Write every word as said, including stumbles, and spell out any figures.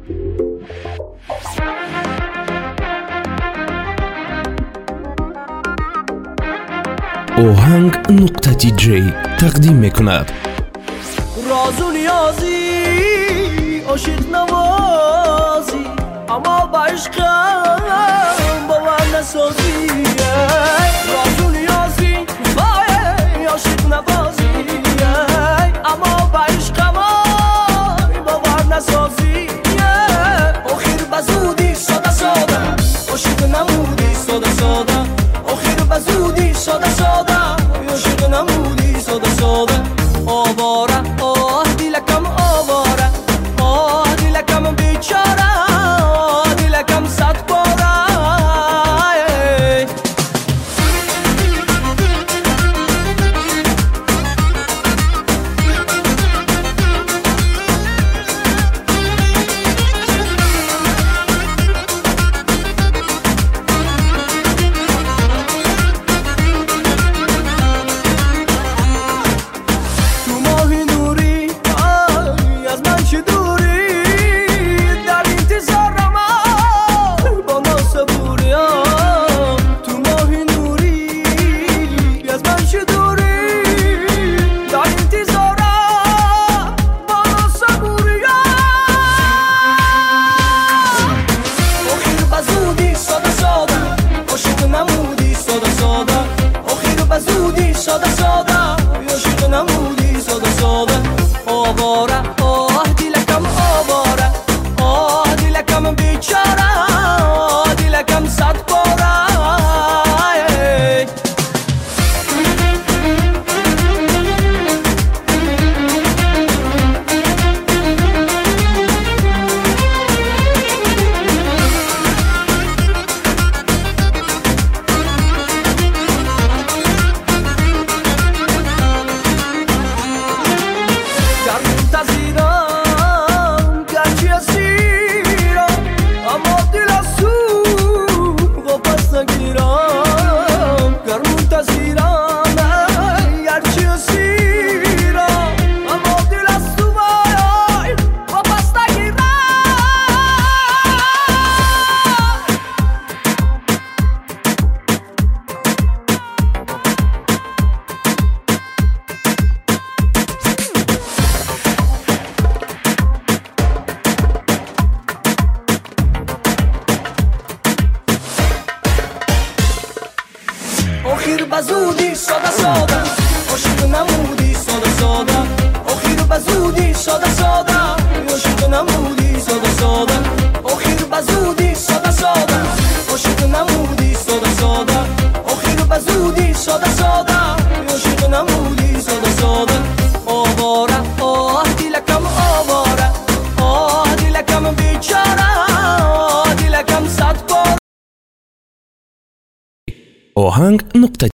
اوهنگ نقطه تی جی تقدیم میکند. راز و نیازی عاشق نوازی اما با عشقم باور نسازی. راز و نیازی وای عاشق نوازی اما با عشقم باور نسازی. آخر بزودی ساده ساده عاشق نمودی ساده ساده. آخر بزودی ساده ساده عاشق نمودی ساده ساده. آواره آه دیلکم آواره آه دیلکم بیچاره آه دیلکم صد باره. ساده ساده عاشق نمودی ساده ساده. آواره آه دیلکم آواره آه دیلکم بیچاره آه دیلکم صد باره. آخر بزودی ساده ساده عاشق نمودی ساده ساده. آخر بزودی ساده ساده عاشق نمودی ساده ساده. آخر بزودی ساده ساده عاشق نمودی ساده ساده. آخر بزودی ساده ساده عاشق نمودی ساده ساده. آواره آه دیلکم آواره آه دیلکم بیچاره آه دیلکم صد باره. اوهنگ نقطه